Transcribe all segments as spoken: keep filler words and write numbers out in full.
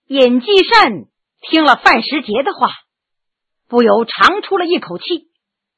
尹继善听了范时杰的话，不由长出了一口气。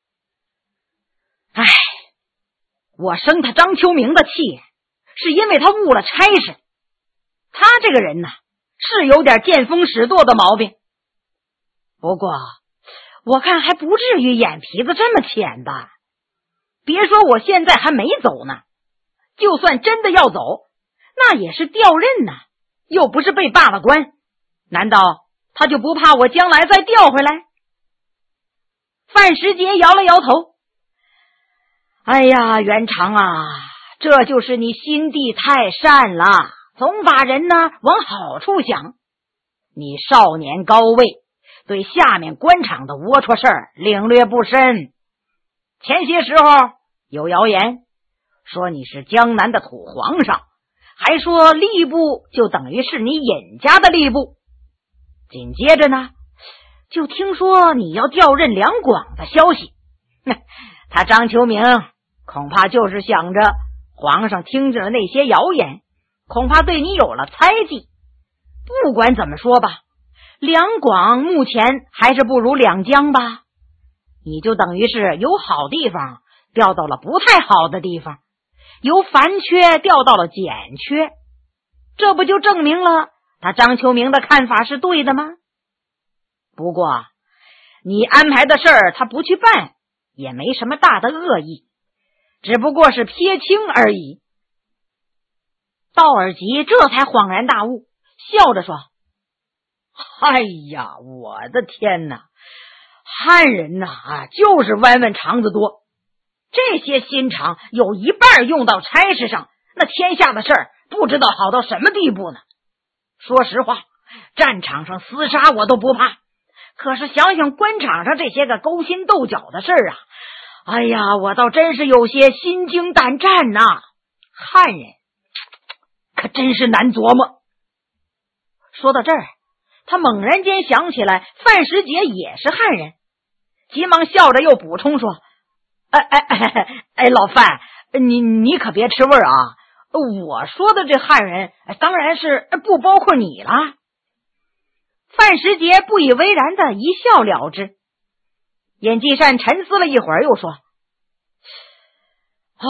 唉，我生他张秋明的气，是因为他误了差事。他这个人呢，是有点见风使舵的毛病。不过，我看还不至于眼皮子这么浅吧。别说我现在还没走呢，就算真的要走，那也是调任呢，又不是被罢了官。难道他就不怕我将来再调回来？范时杰摇了摇头。哎呀，元长啊，这就是你心地太善了，总把人呢往好处想。你少年高位，对下面官场的龌龊事儿领略不深。前些时候有谣言说你是江南的土皇上，还说吏部就等于是你尹家的吏部。紧接着呢，就听说你要调任两广的消息。他张秋明恐怕就是想着皇上听着了那些谣言，恐怕对你有了猜忌。不管怎么说吧，两广目前还是不如两江吧，你就等于是由好地方调到了不太好的地方，由繁缺调到了减缺，这不就证明了他张秋明的看法是对的吗？不过你安排的事儿他不去办，也没什么大的恶意，只不过是撇清而已。道尔吉这才恍然大悟，笑着说：哎呀，我的天哪，汉人呐啊，就是弯弯肠子多，这些心肠有一半用到差事上，那天下的事儿不知道好到什么地步呢。说实话，战场上厮杀我都不怕，可是想想官场上这些个勾心斗角的事儿啊，哎呀，我倒真是有些心惊胆战呐。汉人可真是难琢磨。说到这儿，他猛然间想起来范时杰也是汉人，急忙笑着又补充说：哎哎哎哎，老范，你你可别吃味儿啊！我说的这汉人当然是不包括你了。范时杰不以为然的一笑了之。尹继善沉思了一会儿，又说：哦，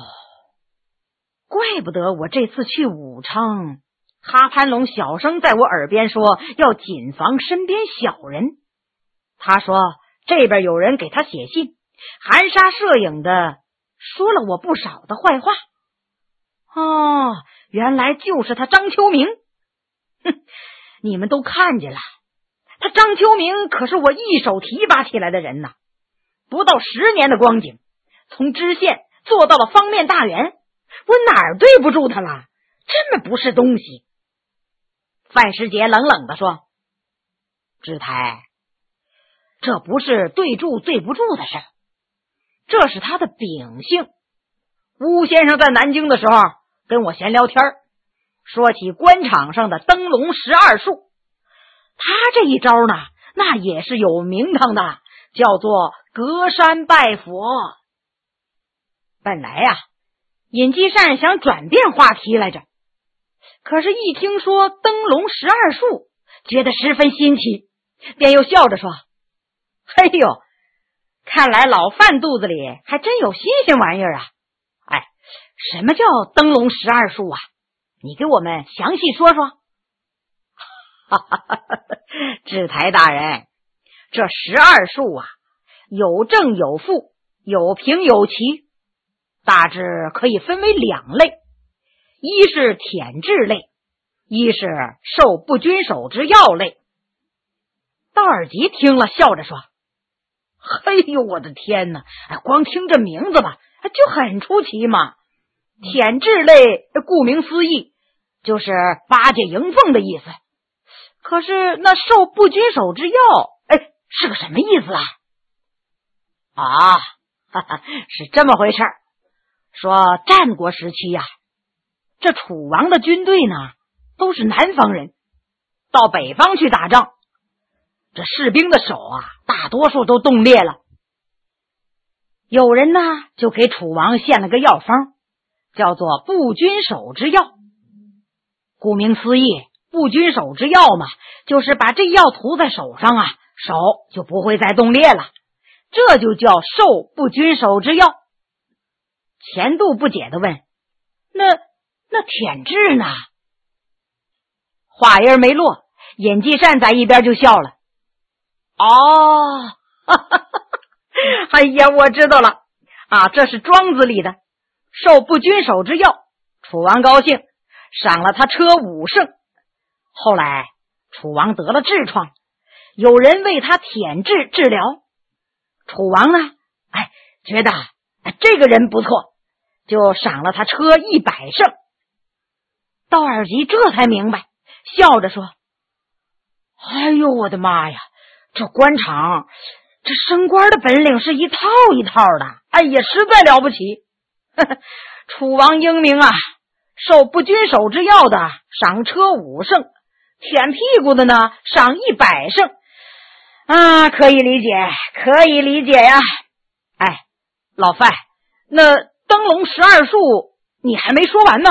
怪不得我这次去武昌，哈潘龙小声在我耳边说要谨防身边小人。他说这边有人给他写信，含沙射影的说了我不少的坏话。哦，原来就是他张秋明。哼，你们都看见了，他张秋明可是我一手提拔起来的人呐，不到十年的光景，从知县做到了方面大员，我哪儿对不住他了？这么不是东西。范时杰冷冷地说：知台，这不是对住对不住的事，这是他的秉性。巫先生在南京的时候跟我闲聊天，说起官场上的灯笼十二术，他这一招呢，那也是有名堂的，叫做隔山拜佛。本来呀、啊，尹继善想转变话题来着，可是一听说灯笼十二术，觉得十分新奇，便又笑着说：嘿呦，看来老范肚子里还真有新鲜玩意儿啊！哎，什么叫灯笼十二术啊？你给我们详细说说。哈哈哈哈，知台大人，这十二术啊，有正有负，有平有奇，大致可以分为两类，一是舔治类，一是受不均手之药类。道尔吉听了，笑着说：嘿呦，我的天哪，光听这名字吧，就很出奇嘛。舔治类顾名思义就是巴结迎凤的意思，可是那受不均手之药，哎，是个什么意思啊？啊，哈哈，是这么回事儿。说战国时期呀、啊，这楚王的军队呢都是南方人，到北方去打仗，这士兵的手啊大多数都冻裂了。有人呢就给楚王献了个药方，叫做不均手之药。顾名思义， 不君手之药嘛，就是把这药涂在手上啊，手就不会再冻裂了，这就叫受不君手之药。钱度不解地问：那那舔痣呢？话音没落，尹继善在一边就笑了。哦，哈哈哈，哎呀，我知道了啊，这是庄子里的受不君手之药。楚王高兴，赏了他车五胜。后来楚王得了痔疮，有人为他舔痣治疗。楚王呢，哎，觉得哎这个人不错，就赏了他车一百胜。道尔吉这才明白，笑着说：哎呦我的妈呀，这官场这升官的本领是一套一套的，哎呀，实在了不起。呵呵，楚王英明啊，受不君手之药的赏车五胜，舔屁股的呢赏一百胜啊，可以理解，可以理解呀。哎，老范，那灯笼十二术你还没说完呢。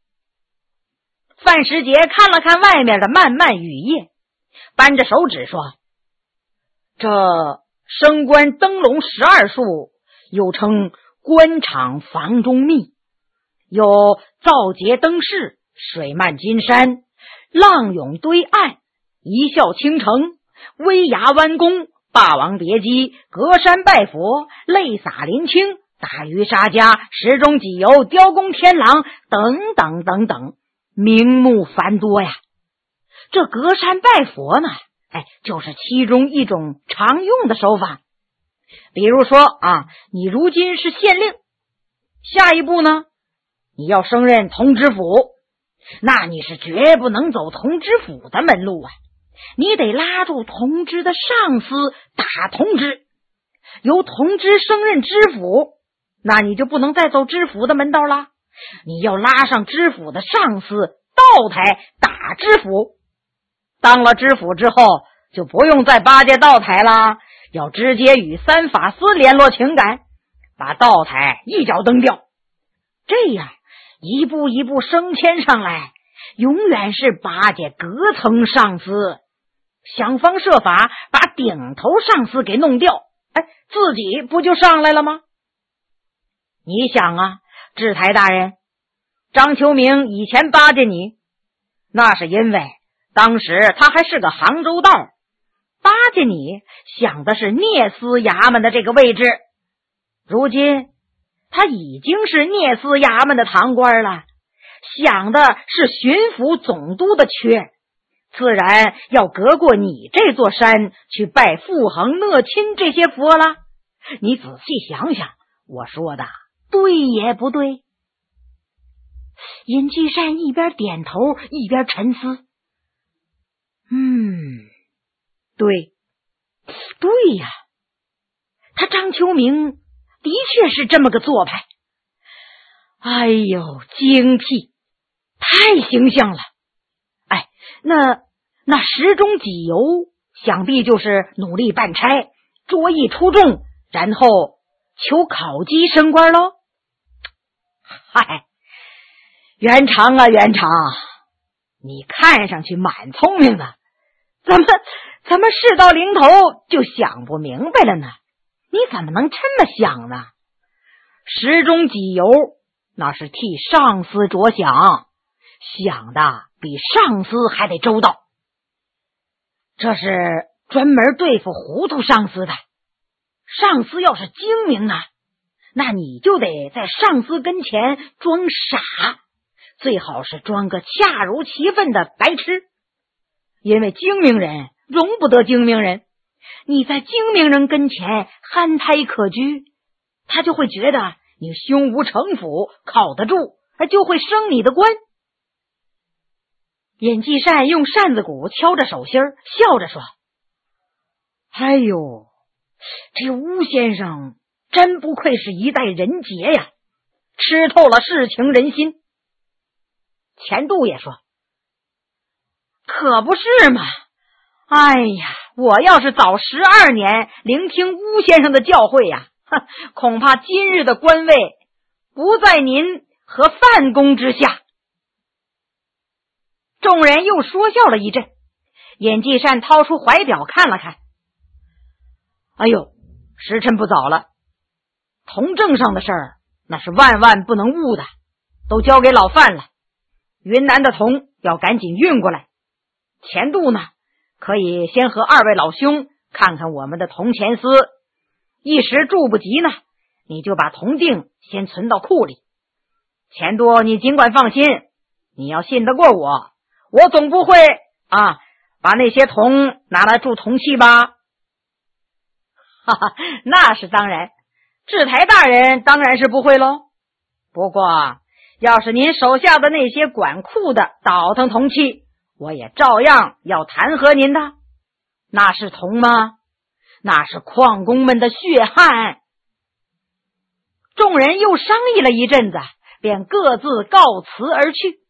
范时杰看了看外面的漫漫雨夜，扳着手指说：这升官灯笼十二术又称官场房中秘，有造节灯饰、水漫金山、浪涌堆岸、一笑倾城、威牙弯弓、霸王别姬、隔山拜佛、泪洒林青、大鱼杀家、石中己游、雕弓天狼等等等等，名目繁多呀。这隔山拜佛呢，哎，就是其中一种常用的手法。比如说啊，你如今是县令，下一步呢，你要升任同知府，那你是绝不能走同知府的门路啊，你得拉住同知的上司打同知，由同知升任知府，那你就不能再走知府的门道了，你要拉上知府的上司道台打知府。当了知府之后，就不用再巴结道台了，要直接与三法司联络情感，把道台一脚蹬掉。这样一步一步升迁上来，永远是巴结隔层上司，想方设法把顶头上司给弄掉，哎，自己不就上来了吗？你想啊，制台大人，张秋明以前巴结你，那是因为当时他还是个杭州道，巴结你想的是聂司衙门的这个位置，如今他已经是聂司衙门的堂官了，想的是巡抚总督的缺，自然要隔过你这座山去拜傅恒、讷亲这些佛了。你仔细想想，我说的对也不对？尹继善一边点头一边沉思。嗯，对，对呀，他张秋明的确是这么个做派。哎呦，精辟，太形象了。哎，那那石中己游想必就是努力办差，着意出众，然后求考绩升官喽。嗨，元长啊元长，你看上去蛮聪明的，怎么怎么事到临头就想不明白了呢？你怎么能这么想呢？石中己游那是替上司着想，想的比上司还得周到，这是专门对付糊涂上司的。上司要是精明呢，那你就得在上司跟前装傻，最好是装个恰如其分的白痴，因为精明人容不得精明人，你在精明人跟前憨态可掬，他就会觉得你胸无城府，靠得住，就会升你的官。尹继善用扇子鼓敲着手心，笑着说：哎呦，这吴先生真不愧是一代人杰呀，吃透了世情人心。钱度也说：可不是嘛，哎呀，我要是早十二年聆听吴先生的教诲呀，恐怕今日的官位不在您和范公之下。 众人又说笑了一阵。尹继善掏出怀表看了看，哎呦，时辰不早了，铜证上的事儿那是万万不能误的，都交给老范了。云南的铜要赶紧运过来，钱度呢，可以先和二位老兄看看我们的铜钱司，一时住不及呢，你就把铜锭先存到库里。钱度你尽管放心，你要信得过我，我总不会啊把那些铜拿来铸铜器吧？哈哈，那是当然，制台大人当然是不会喽。不过要是您手下的那些管库的倒腾铜器，我也照样要弹劾您的。那是铜吗？那是矿工们的血汗。众人又商议了一阵子，便各自告辞而去。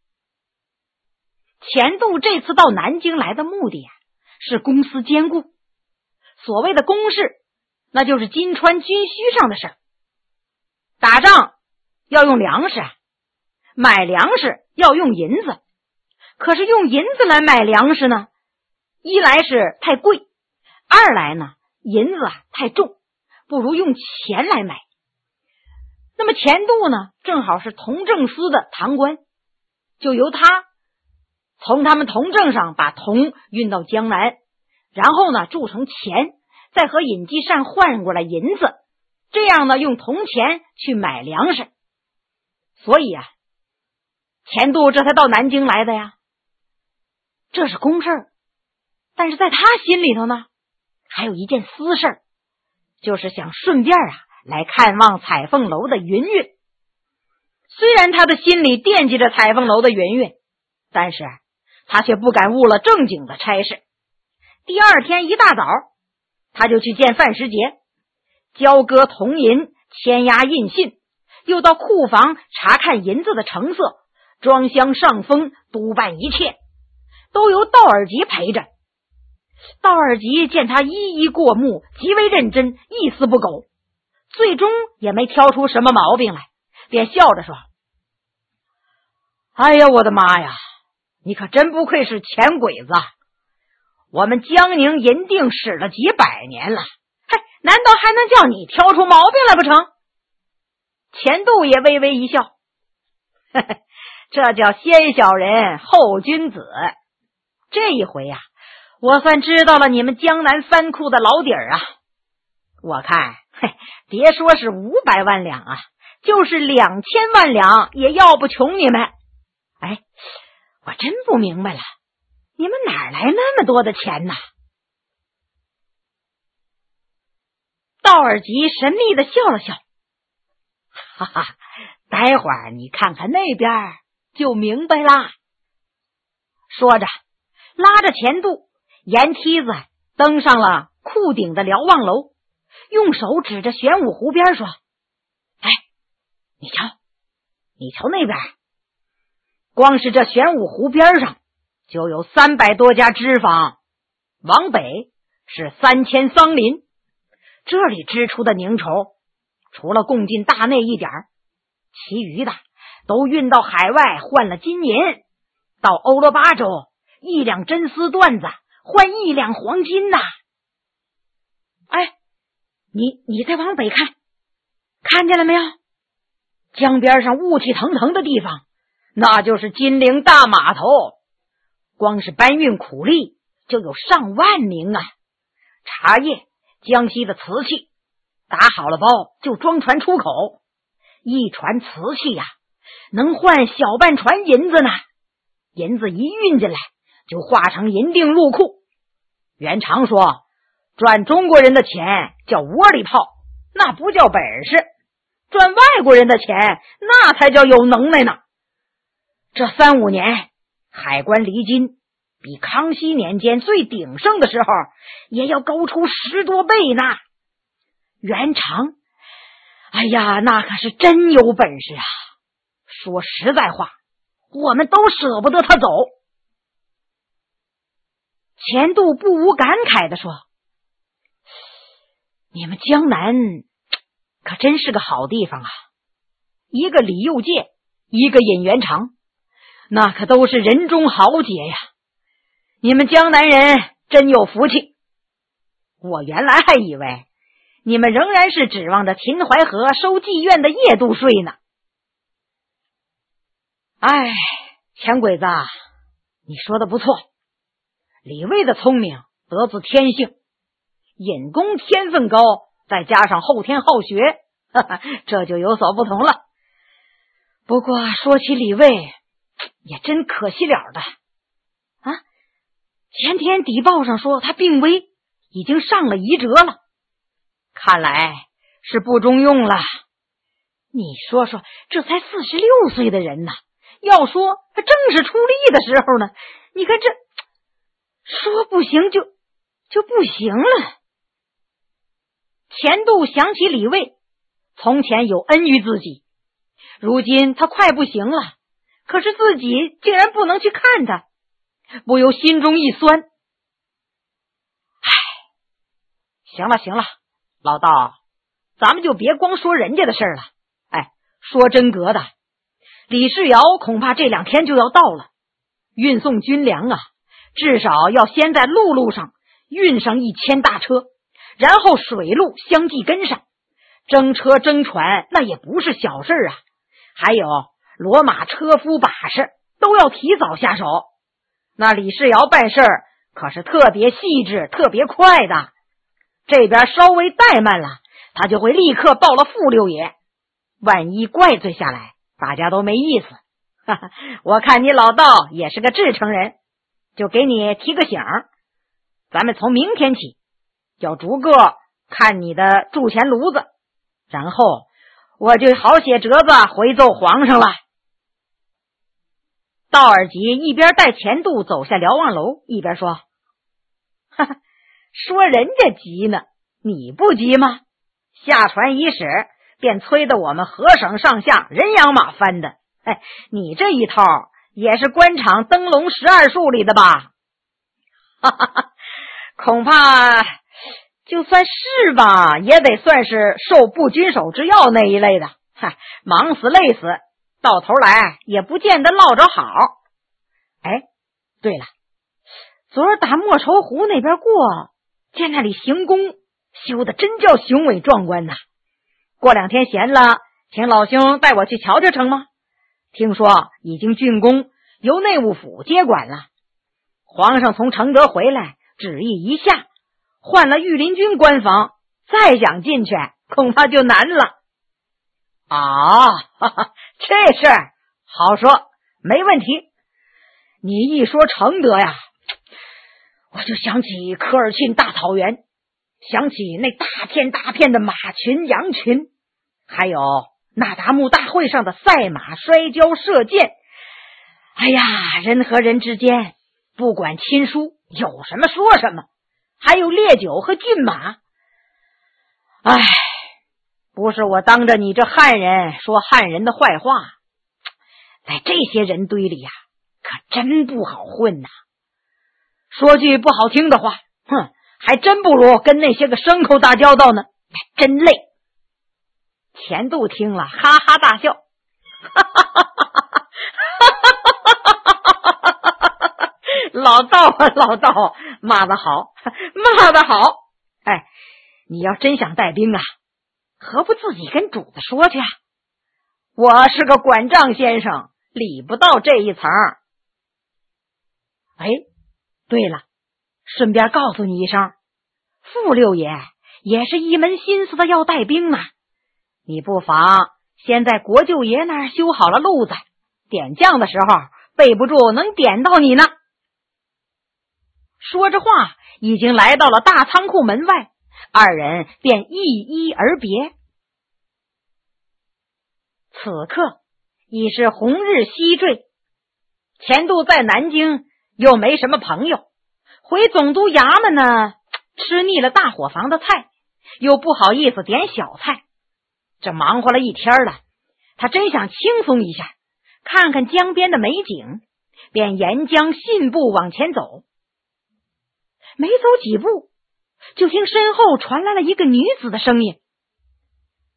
钱度这次到南京来的目的啊，是公私兼顾。所谓的公事，那就是金川军需上的事儿。打仗要用粮食啊，买粮食要用银子。可是用银子来买粮食呢，一来是太贵，二来呢，银子啊太重，不如用钱来买。那么钱度呢，正好是铜政司的堂官，就由他从他们铜证上把铜运到江南，然后呢铸成钱，再和尹继善换过来银子，这样呢用铜钱去买粮食。所以啊，钱度这才到南京来的呀。这是公事儿，但是在他心里头呢，还有一件私事儿，就是想顺便啊来看望彩凤楼的云云。虽然他的心里惦记着彩凤楼的云云，但是他却不敢误了正经的差事。第二天一大早，他就去见范时杰，交割铜银，签押印信，又到库房查看银子的成色，装箱上封，督办一切，都由道尔吉陪着。道尔吉见他一一过目，极为认真，一丝不苟，最终也没挑出什么毛病来，便笑着说：哎呀，我的妈呀，你可真不愧是钱鬼子，我们江宁银锭使了几百年了，嘿，难道还能叫你挑出毛病来不成？钱度也微微一笑，呵呵，这叫先小人后君子。这一回呀、啊，我算知道了你们江南藩库的老底儿啊。我看，嘿，别说是五百万两啊，就是两千万两也要不穷你们。哎，我真不明白了，你们哪来那么多的钱呢？道尔吉神秘的笑了笑，哈哈，待会儿你看看那边就明白啦。说着，拉着钱度沿梯子登上了库顶的瞭望楼，用手指着玄武湖边说：哎，你瞧，你瞧那边，光是这玄武湖边上就有三百多家支坊，往北是三千桑林，这里支出的宁绸除了供进大内一点，其余的都运到海外换了金银，到欧罗巴州一两真丝缎子换一两黄金呐。哎，你你再往北看，看见了没有？江边上雾气腾腾的地方，那就是金陵大码头，光是搬运苦力就有上万名啊。茶叶、江西的瓷器，打好了包就装船出口，一船瓷器呀、啊，能换小半船银子呢。银子一运进来，就化成银锭入库。袁常说，赚中国人的钱叫窝里炮，那不叫本事；赚外国人的钱，那才叫有能耐呢。这三五年，海关离金比康熙年间最鼎盛的时候也要高出十多倍呢。袁常，哎呀，那可是真有本事啊！说实在话，我们都舍不得他走。钱度不无感慨地说：你们江南可真是个好地方啊，一个李佑介，一个尹元长， 那可都是人中豪杰呀！你们江南人真有福气。我原来还以为你们仍然是指望着秦淮河收妓院的夜度税呢。哎，钱鬼子，你说的不错，李卫的聪明得自天性，尹公天分高，再加上后天好学，哈哈，这就有所不同了。不过说起李卫，也真可惜了的啊！前天邸报上说他病危，已经上了遗折了，看来是不中用了。你说说，这才四十六岁的人呢，要说他正是出力的时候呢，你看这说不行就就不行了。钱度想起李卫从前有恩于自己，如今他快不行了，可是自己竟然不能去看他，不由心中一酸。唉，行了行了，老道，咱们就别光说人家的事了。哎，说真格的，李世尧恐怕这两天就要到了，运送军粮啊，至少要先在陆路上运上一千大车，然后水路相继跟上，征车征船那也不是小事啊。还有骡马车夫把式都要提早下手。那李世尧办事可是特别细致特别快的，这边稍微怠慢了，他就会立刻报了副六爷，万一怪罪下来，大家都没意思。哈哈，我看你老道也是个至诚人，就给你提个醒，咱们从明天起要逐个看你的铸钱炉子，然后我就好写折子回奏皇上了。道尔吉一边带钱度走下瞭望楼，一边说：哈哈，说人家急呢，你不急吗？下船伊始，便催得我们河省上下人仰马翻的。哎，你这一套也是官场灯笼十二术里的吧？哈哈哈，恐怕就算是吧，也得算是受不君手之要那一类的。嗨，忙死累死，到头来也不见得落着好。哎，对了，昨儿打莫愁湖那边过，见那里行宫修的真叫雄伟壮观呐。过两天闲了，请老兄带我去瞧瞧成吗？听说已经竣工，由内务府接管了。皇上从承德回来，旨意一下，换了御林军官房，再想进去恐怕就难了。啊，哈哈，这事儿好说，没问题。你一说承德呀，我就想起科尔沁大草原，想起那大片大片的马群羊群，还有那达慕大会上的赛马摔跤射箭。哎呀，人和人之间不管亲疏，有什么说什么，还有烈酒和骏马。哎，不是我当着你这汉人说汉人的坏话，在这些人堆里呀、啊，可真不好混呐。说句不好听的话，哼，还真不如跟那些个牲口打交道呢，真累。钱度听了哈哈大笑，哈哈哈哈哈哈！老道啊老道，骂得好，骂得好。哎，你要真想带兵啊，何不自己跟主子说去啊？我是个管账先生，理不到这一层。哎，对了，顺便告诉你一声，傅六爷也是一门心思的要带兵啊。你不妨先在国舅爷那儿修好了路子，点将的时候备不住能点到你呢。说着话，已经来到了大仓库门外，二人便一一而别。此刻已是红日西坠，钱度在南京又没什么朋友，回总督衙门呢，吃腻了大伙房的菜，又不好意思点小菜。这忙活了一天了，他真想轻松一下，看看江边的美景，便沿江信步往前走。没走几步，就听身后传来了一个女子的声音：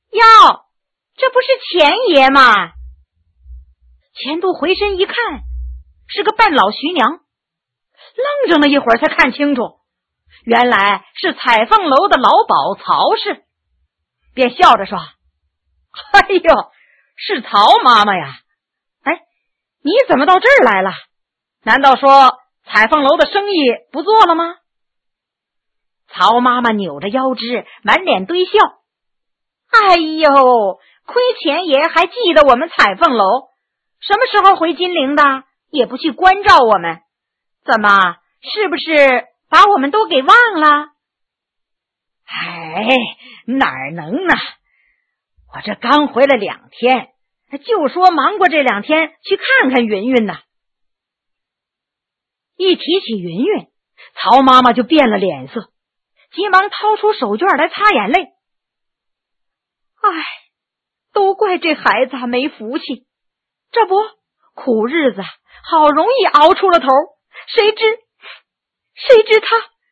哟，这不是钱爷吗？钱度回身一看， 是个半老徐娘，愣怔了一会儿才看清楚，原来是彩凤楼的老鸨曹氏，便笑着说：哎呦，是曹妈妈呀，哎，你怎么到这儿来了？难道说彩凤楼的生意不做了吗？曹妈妈扭着腰肢，满脸堆笑：哎呦，亏钱爷还记得我们彩凤楼，什么时候回金陵的，也不去关照我们，怎么，是不是把我们都给忘了？哎，哪儿能呢，我这刚回来两天，就说忙过这两天去看看云云呢。一提起云云，曹妈妈就变了脸色，急忙掏出手绢来擦眼泪。唉，都怪这孩子没福气，这不，苦日子好容易熬出了头，谁知谁知他……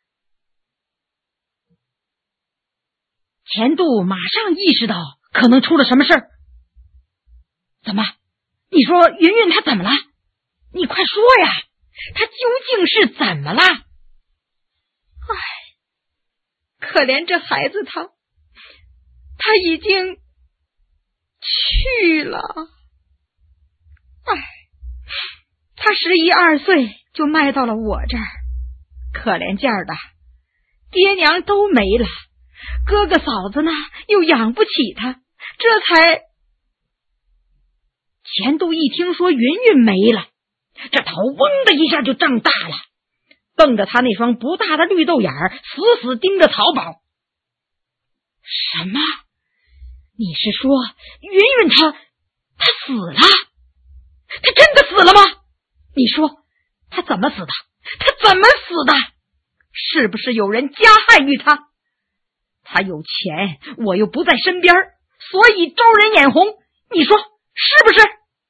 钱度马上意识到可能出了什么事儿。怎么？你说云云她怎么了？你快说呀，她究竟是怎么了？唉，可怜这孩子他，他已经去了。唉，他十一二岁就卖到了我这儿，可怜劲儿的，爹娘都没了，哥哥嫂子呢又养不起他，这才……钱度一听说云云没了，这头嗡的一下就胀大了，瞪着他那双不大的绿豆眼儿，死死盯着曹宝。什么？你是说云云她她死了？她真的死了吗？你说她怎么死的？她怎么死的？是不是有人加害于她？她有钱，我又不在身边，所以招人眼红，你说是不是？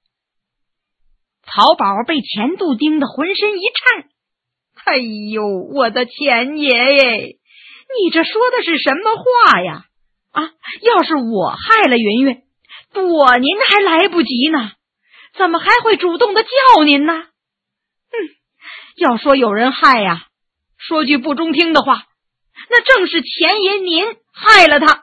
曹宝被钱度盯得浑身一颤。哎呦，我的钱爷爷，你这说的是什么话呀？啊，要是我害了云云，躲您还来不及呢，怎么还会主动的叫您呢？嗯，要说有人害呀，说句不中听的话，那正是钱爷您害了他。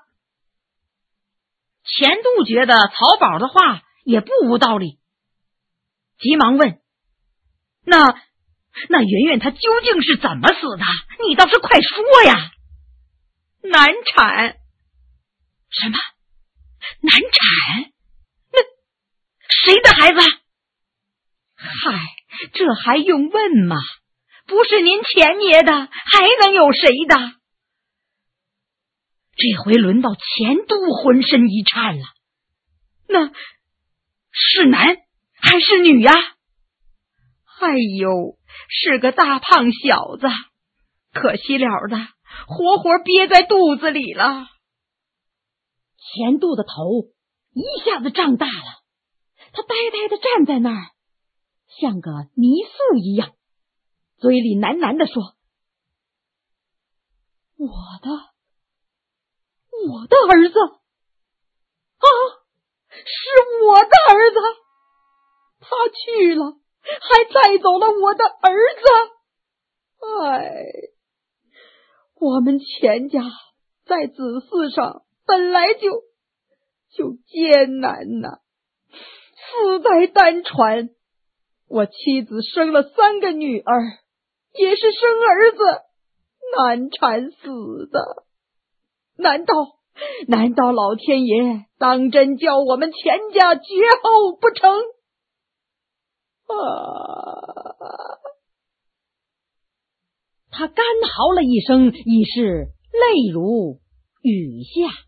钱度觉得曹宝的话也不无道理，急忙问：那那云云她究竟是怎么死的？你倒是快说呀！难产。什么？难产？那谁的孩子？嗨，这还用问吗？不是您钱爷的，还能有谁的？这回轮到钱度浑身一颤了。那是男还是女呀？哎呦，是个大胖小子，可惜了的，活活憋在肚子里了。钱度的头一下子胀大了，他呆呆地站在那儿，像个泥塑一样，嘴里喃喃地说：我的我的儿子啊，是我的儿子，他去了，还带走了我的儿子。哎，我们钱家在子嗣上本来就就艰难呐，四代单传，我妻子生了三个女儿，也是生儿子难产死的。难道难道老天爷当真叫我们钱家绝后不成？啊！他干嚎了一声，已是泪如雨下。